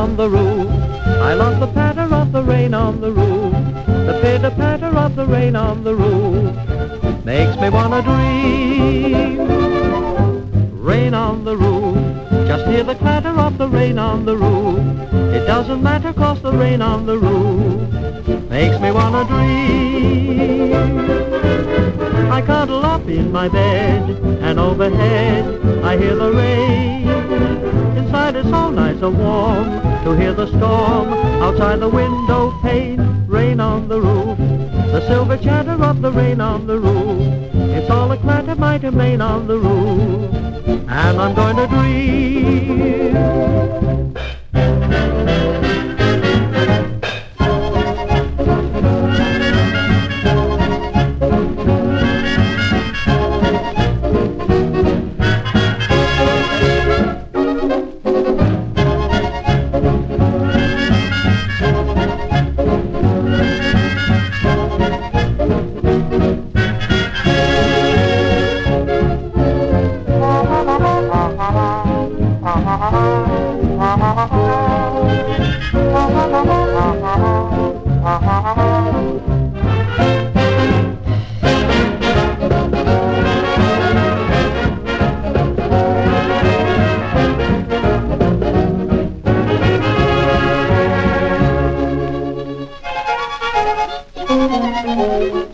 on the roof. I love the patter of the rain on the roof. The pitter-patter of the rain on the roof makes me wanna dream. Rain on the roof, just hear the clatter of the rain on the roof. It doesn't matter 'cause the rain on the roof makes me wanna dream. I cuddle up in my bed, and overhead I hear the rain. Inside it's so nice and warm to hear the storm outside the window pane. Rain on the roof, the silver chatter of the rain on the roof. It's all a clatter, mighty rain on the roof, and I'm going to dream. Thank you.